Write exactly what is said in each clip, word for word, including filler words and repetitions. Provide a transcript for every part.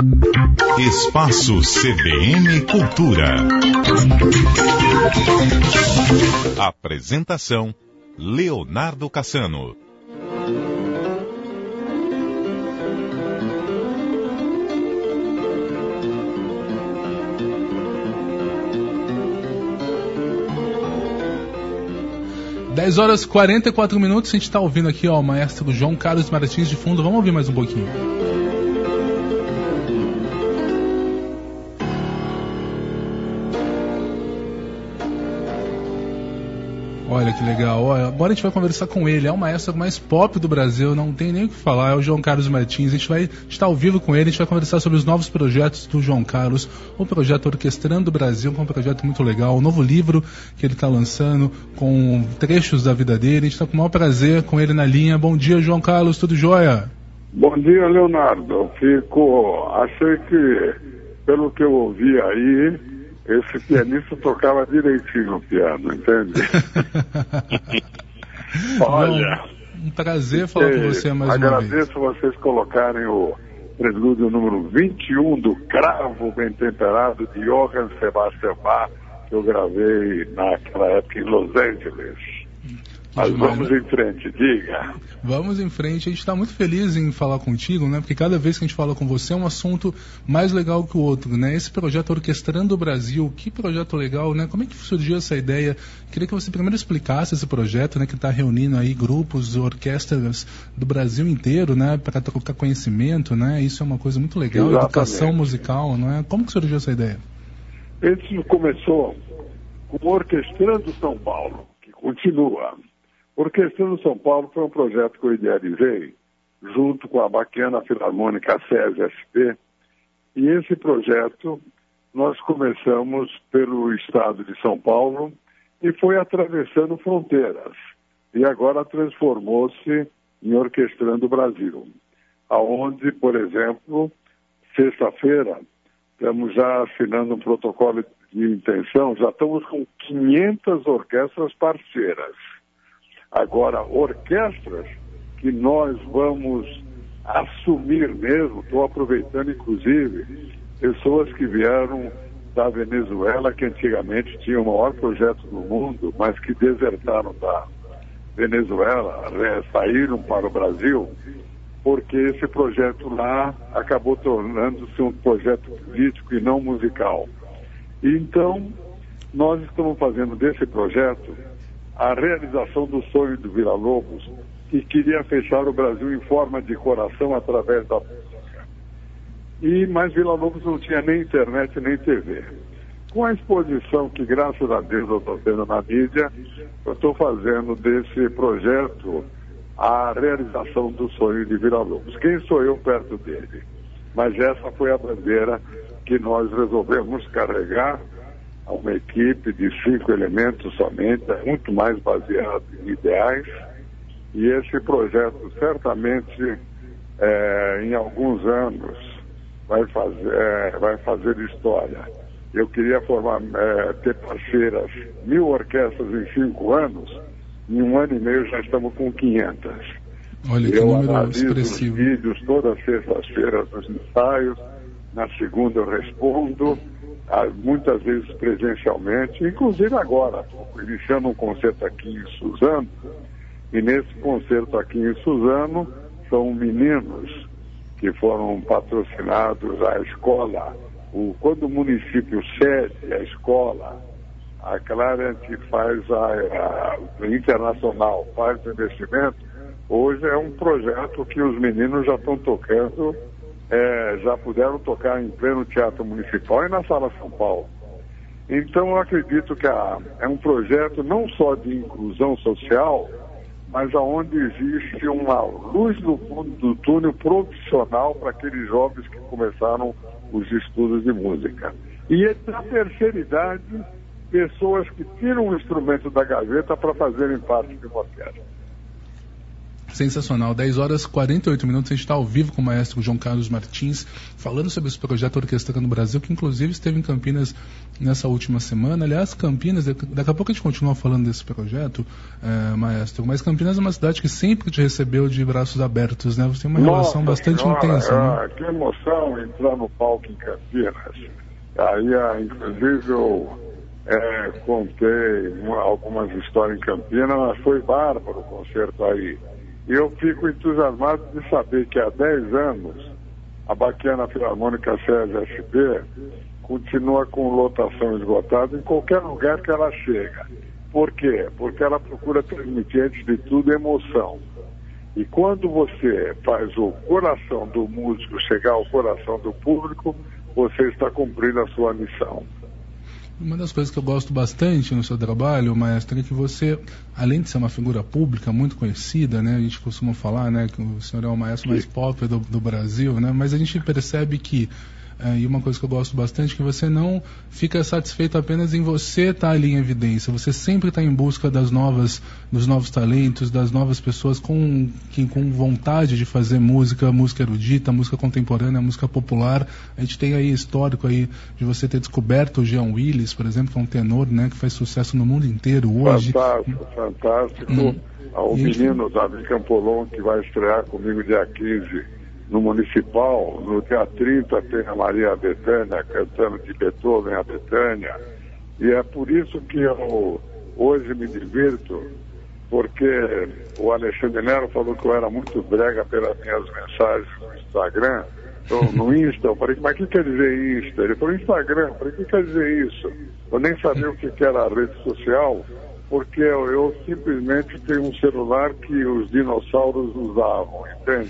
Espaço C B N Cultura. Apresentação: Leonardo Cassano. dez horas e quarenta e quatro minutos, a gente está ouvindo aqui ó, o maestro João Carlos Martins de fundo. Vamos ouvir mais um pouquinho. Olha que legal. Olha, agora a gente vai conversar com ele. É o maestro mais pop do Brasil, não tem nem o que falar. É o João Carlos Martins. A gente vai estar ao vivo com ele. A gente vai conversar sobre os novos projetos do João Carlos. O projeto Orquestrando o Brasil, que é um projeto muito legal. O novo livro que ele está lançando com trechos da vida dele. A gente está com o maior prazer com ele na linha. Bom dia, João Carlos. Tudo jóia? Bom dia, Leonardo. Fico... Achei que, pelo que eu ouvi aí, esse pianista tocava direitinho o piano, entende? Olha, um prazer falar com você mais uma vez. Agradeço vocês colocarem o prelúdio número vinte e um do Cravo Bem Temperado de Johann Sebastian Bach, que eu gravei naquela época em Los Angeles. Mas vamos em frente, diga. Vamos em frente. A gente está muito feliz em falar contigo, né? Porque cada vez que a gente fala com você é um assunto mais legal que o outro, né? Esse projeto Orquestrando o Brasil, que projeto legal, né? Como é que surgiu essa ideia? Queria que você primeiro explicasse esse projeto, né? Que está reunindo aí grupos, orquestras do Brasil inteiro, né? Para trocar conhecimento, né? Isso é uma coisa muito legal, exatamente. Educação musical, não é? Como que surgiu essa ideia? Isso começou com o Orquestrando São Paulo, que continua. Orquestrando São Paulo foi um projeto que eu idealizei junto com a Baquiana Filarmônica SESI S P, e esse projeto nós começamos pelo estado de São Paulo e foi atravessando fronteiras e agora transformou-se em Orquestrando o Brasil, aonde, por exemplo, sexta-feira estamos já assinando um protocolo de intenção, já estamos com quinhentas orquestras parceiras. Agora, orquestras que nós vamos assumir mesmo, estou aproveitando inclusive pessoas que vieram da Venezuela, que antigamente tinha o maior projeto do mundo, mas que desertaram da Venezuela, saíram para o Brasil, porque esse projeto lá acabou tornando-se um projeto político e não musical. Então, nós estamos fazendo desse projeto a realização do sonho do Villa-Lobos, que queria fechar o Brasil em forma de coração através da música. E, mas Villa-Lobos não tinha nem internet nem T V. Com a exposição que, graças a Deus, eu estou tendo na mídia, eu estou fazendo desse projeto a realização do sonho de Villa-Lobos. Quem sou eu perto dele? Mas essa foi a bandeira que nós resolvemos carregar a uma equipe de cinco elementos somente, é muito mais baseado em ideais, e esse projeto certamente é, em alguns anos vai fazer, é, vai fazer história. Eu queria formar, é, ter parceiras, mil orquestras em cinco anos, em um ano e meio já estamos com quinhentas. Olha que eu número analiso expressivo. Os vídeos todas as sextas-feiras nos ensaios, na segunda eu respondo, muitas vezes presencialmente, inclusive agora, iniciando um concerto aqui em Suzano, e nesse concerto aqui em Suzano são meninos que foram patrocinados à escola, o, quando o município cede a escola, a Clarent faz a, a internacional, faz o investimento, hoje é um projeto que os meninos já estão tocando. É, já puderam tocar em pleno Teatro Municipal e na Sala São Paulo. Então eu acredito que a, é um projeto não só de inclusão social, mas aonde existe uma luz no fundo do túnel profissional para aqueles jovens que começaram os estudos de música. E na terceira idade, pessoas que tiram o instrumento da gaveta para fazerem parte de uma orquestra. Sensacional. dez horas e quarenta e oito minutos, a gente está ao vivo com o maestro João Carlos Martins, falando sobre esse projeto Orquestrando Brasil, que inclusive esteve em Campinas nessa última semana. Aliás, Campinas, daqui a pouco a gente continua falando desse projeto, é, maestro, mas Campinas é uma cidade que sempre te recebeu de braços abertos, né? Você tem uma Nossa relação bastante senhora, intensa, é, né? Que emoção entrar no palco em Campinas. Aí, inclusive, eu é, contei uma, algumas histórias em Campinas, mas foi bárbaro o concerto aí. E eu fico entusiasmado de saber que há dez anos a Baquiana Filarmônica S E S S B continua com lotação esgotada em qualquer lugar que ela chega. Por quê? Porque ela procura transmitir, antes de tudo, emoção. E quando você faz o coração do músico chegar ao coração do público, você está cumprindo a sua missão. Uma das coisas que eu gosto bastante no seu trabalho, maestro, é que você, além de ser uma figura pública muito conhecida, né, a gente costuma falar, né, que o senhor é o maestro mais pop do, do Brasil, né, mas a gente percebe que, é, e uma coisa que eu gosto bastante, que você não fica satisfeito apenas em você estar ali em evidência, você sempre está em busca das novas, dos novos talentos, das novas pessoas com, que, com vontade de fazer música, música erudita, música contemporânea, música popular. A gente tem aí histórico aí de você ter descoberto o Jean Willis, por exemplo, que é um tenor, né, que faz sucesso no mundo inteiro hoje. Fantástico, fantástico. Hum. O e menino gente... Davi Campolon, que vai estrear comigo dia quinze no Municipal. No dia trinta tem a Maria Bethânia cantando de Beethoven a Betânia. E é por isso que eu hoje me divirto, porque o Alexandre Nero falou que eu era muito brega pelas minhas mensagens no Instagram. Então, no Insta, eu falei, mas o que quer dizer Insta? Ele falou, Instagram. Eu falei, o que quer dizer isso? Eu nem sabia o que era a rede social, porque eu, eu simplesmente tenho um celular que os dinossauros usavam, entende?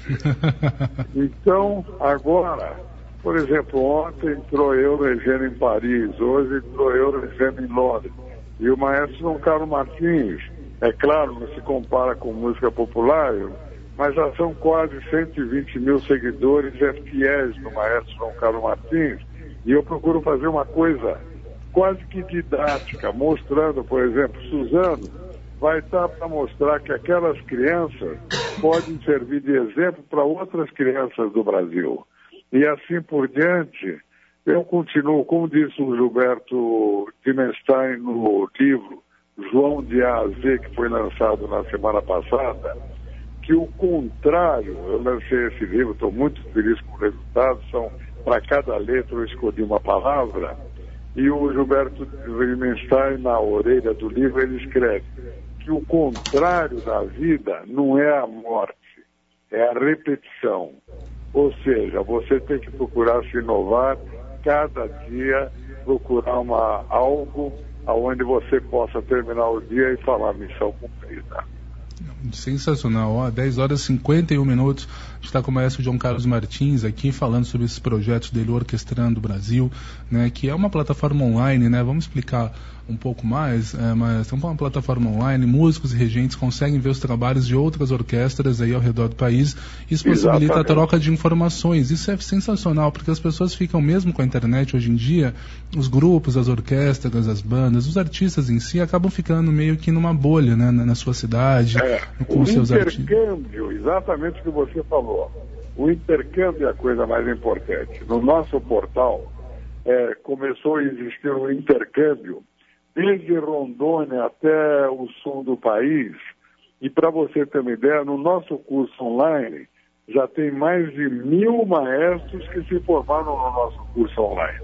Então, agora, por exemplo, ontem entrou eu regendo em Paris, hoje entrou eu regendo em Londres. E o maestro João Carlos Martins, é claro, não se compara com música popular, mas já são quase cento e vinte mil seguidores fiéis do maestro João Carlos Martins, e eu procuro fazer uma coisa quase que didática, mostrando, por exemplo, Suzano vai estar para mostrar que aquelas crianças podem servir de exemplo para outras crianças do Brasil. E assim por diante, eu continuo, como disse o Gilberto Dimenstein no livro João de A a Z, que foi lançado na semana passada, que o contrário, eu lancei esse livro, estou muito feliz com o resultado, são, para cada letra eu escolhi uma palavra, e o Gilberto Dimenstein, na orelha do livro, ele escreve que o contrário da vida não é a morte, é a repetição. Ou seja, você tem que procurar se inovar, cada dia procurar uma, algo onde você possa terminar o dia e falar missão cumprida. Sensacional, ó, dez horas e cinquenta e um minutos, a gente está com o maestro João Carlos Martins aqui falando sobre esses projetos dele, Orquestrando Brasil, né, que é uma plataforma online, né, vamos explicar um pouco mais, é, mas é uma plataforma online, músicos e regentes conseguem ver os trabalhos de outras orquestras aí ao redor do país, isso possibilita Exatamente. a troca de informações, isso é sensacional, porque as pessoas ficam, mesmo com a internet hoje em dia, os grupos, as orquestras, as bandas, os artistas em si, acabam ficando meio que numa bolha, né, na, na sua cidade, é, com o seus artistas. Intercâmbio, exatamente o que você falou, o intercâmbio é a coisa mais importante. No nosso portal, é, começou a existir um intercâmbio desde Rondônia até o sul do país, e para você ter uma ideia, no nosso curso online já tem mais de mil maestros que se formaram no nosso curso online.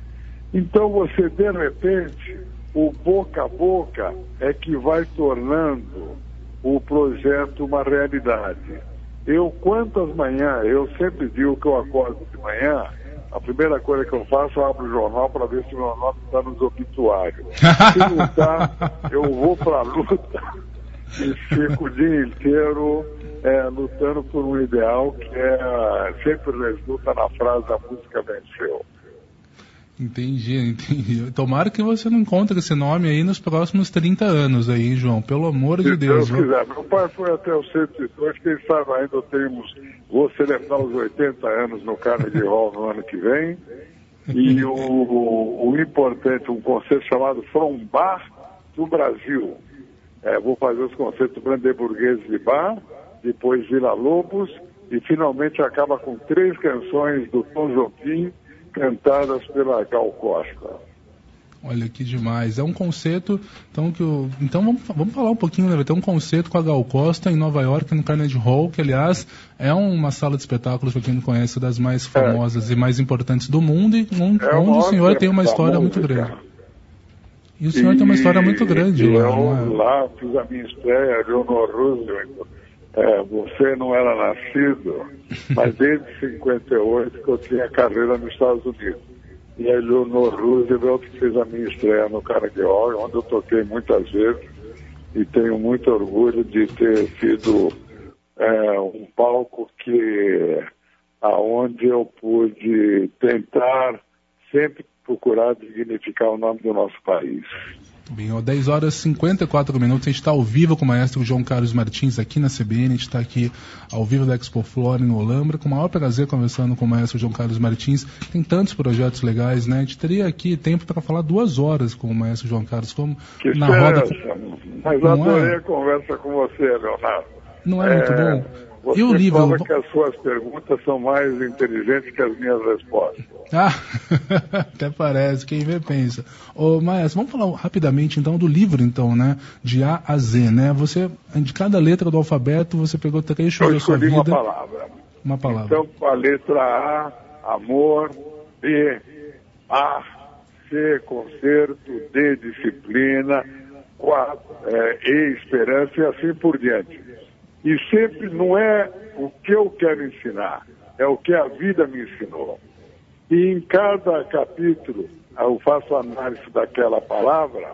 Então você, de repente, o boca a boca é que vai tornando o projeto uma realidade. Eu, quantas manhãs, eu sempre digo que eu acordo de manhã, a primeira coisa que eu faço, eu abro o jornal para ver se o meu nome está nos obituários. Se não está, eu vou para a luta e fico o dia inteiro é, lutando por um ideal que é, sempre resulta na frase "a música venceu". Entendi, entendi. Tomara que você não encontre esse nome aí nos próximos trinta anos aí, João, pelo amor Se de Deus. Se Deus quiser. Meu pai foi até os cento e dois, quem sabe ainda temos, vou celebrar os oitenta anos no Carnegie Hall no ano que vem, e o, o, o importante, um concerto chamado From Bar do Brasil. É, vou fazer os concertos brandeburgueses de Bar depois Vila Lobos, e finalmente acaba com três canções do Tom Jobim, cantadas pela Gal Costa. Olha que demais. É um concerto, então, que eu, então vamos, vamos falar um pouquinho, né? Vai ter um concerto com a Gal Costa em Nova York, no Carnegie Hall, que aliás é uma sala de espetáculos, para quem não conhece, das mais famosas é. e mais importantes do mundo, e um, é onde o senhor tem uma história muito grande. E o senhor e, tem uma história muito grande e lá. Eu é? lá fiz a minha estreia, Leonor Roosevelt. É, você não era nascido, mas desde cinquenta e oito que eu tinha carreira nos Estados Unidos. E a Leonor Roosevelt fez a minha estreia no Carnegie Hall, onde eu toquei muitas vezes, e tenho muito orgulho de ter sido é, um palco que, aonde eu pude tentar sempre procurar dignificar o nome do nosso país. Bem, ó, dez horas e cinquenta e quatro minutos, a gente está ao vivo com o maestro João Carlos Martins aqui na C B N, a gente está aqui ao vivo da Expo Flora em Olambra, com o maior prazer conversando com o maestro João Carlos Martins. Tem tantos projetos legais, né? A gente teria aqui tempo para falar duas horas com o maestro João Carlos, como que na roda... Mas não adorei é? a conversa com você, Leonardo. Não é, é muito bom? Você e o livro... fala que as suas perguntas são mais inteligentes que as minhas respostas. Ah, até parece, quem vê pensa. Ô, Maestro, vamos falar rapidamente então do livro, então, né? De A a Z, né? Você, de cada letra do alfabeto, você pegou trechos da sua vida. Eu escolhi uma palavra. Uma palavra. Então, a letra A, amor, B, A, C, concerto, D, disciplina, quatro, é, E, esperança e assim por diante. E sempre não é o que eu quero ensinar, é o que a vida me ensinou. E em cada capítulo eu faço análise daquela palavra,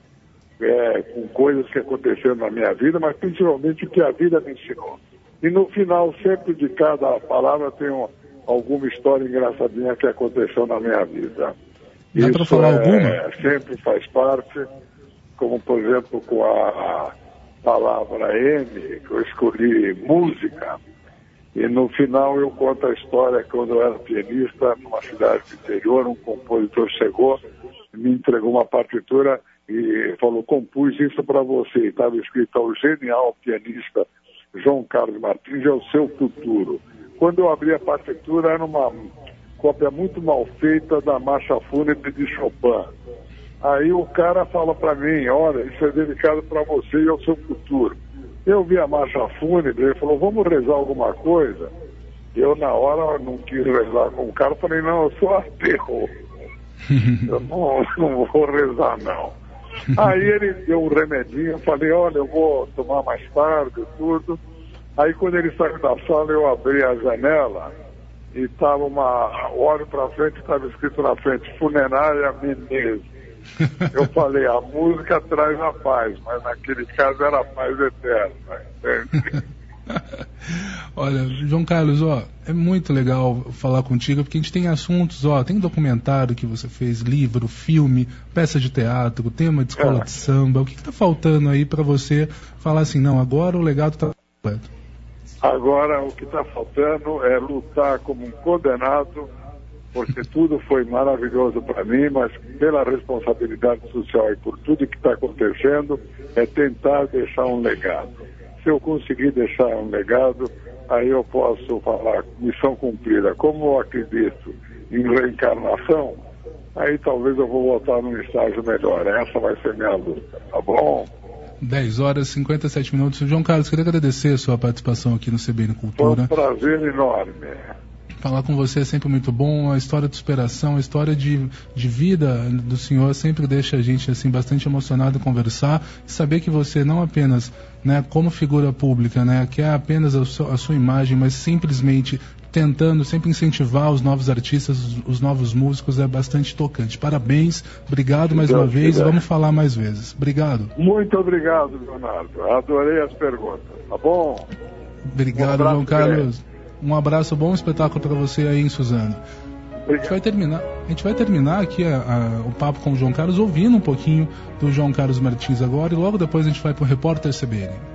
é, com coisas que aconteceram na minha vida, mas principalmente o que a vida me ensinou. E no final, sempre de cada palavra tem um, alguma história engraçadinha que aconteceu na minha vida. Dá para falar é, alguma? Sempre faz parte, como por exemplo com a palavra M, que eu escolhi música, e no final eu conto a história quando eu era pianista numa cidade do interior, um compositor chegou, me entregou uma partitura e falou, compus isso para você, estava escrito ao genial pianista João Carlos Martins, é o seu futuro. Quando eu abri a partitura era uma cópia muito mal feita da Marcha Fúnebre de Chopin. Aí o cara fala para mim, olha, isso é dedicado para você e ao seu futuro. Eu vi a marcha fúnebre, ele falou, vamos rezar alguma coisa? Eu, na hora, não quis rezar com o cara, falei, não, eu sou ateu. Eu não, não vou rezar, não. Aí ele deu um remedinho, eu falei, olha, eu vou tomar mais tarde e tudo. Aí quando ele saiu da sala, eu abri a janela e estava uma... Olho para frente, estava escrito na frente, Funerária Menezes. Eu falei, a música traz a paz, mas naquele caso era a paz eterna, entende? Olha, João Carlos, ó, é muito legal falar contigo, porque a gente tem assuntos, ó, tem documentário que você fez, livro, filme, peça de teatro, tema de escola é. de samba. O que está faltando aí para você falar assim, não, agora o legado está completo? Agora o que está faltando é lutar como um condenado, porque tudo foi maravilhoso para mim, mas pela responsabilidade social e por tudo que está acontecendo, é tentar deixar um legado. Se eu conseguir deixar um legado, aí eu posso falar missão cumprida. Como eu acredito em reencarnação, aí talvez eu vou voltar num estágio melhor. Essa vai ser minha luta, tá bom? dez horas e cinquenta e sete minutos. João Carlos, queria agradecer a sua participação aqui no C B N Cultura. Foi um prazer enorme. Falar com você é sempre muito bom, a história de superação, a história de, de vida do senhor sempre deixa a gente assim, bastante emocionado conversar e saber que você não apenas, né, como figura pública, né, quer apenas a sua, a sua imagem, mas simplesmente tentando sempre incentivar os novos artistas, os, os novos músicos, é bastante tocante. Parabéns, obrigado mais uma vez e vamos falar mais vezes. Obrigado. Muito obrigado, Leonardo. Adorei as perguntas, tá bom? Obrigado, um João Carlos. Um abraço, bom espetáculo para você aí em Suzano. A gente vai terminar, a gente vai terminar aqui a, a, o papo com o João Carlos, ouvindo um pouquinho do João Carlos Martins agora, e logo depois a gente vai para o Repórter C B N.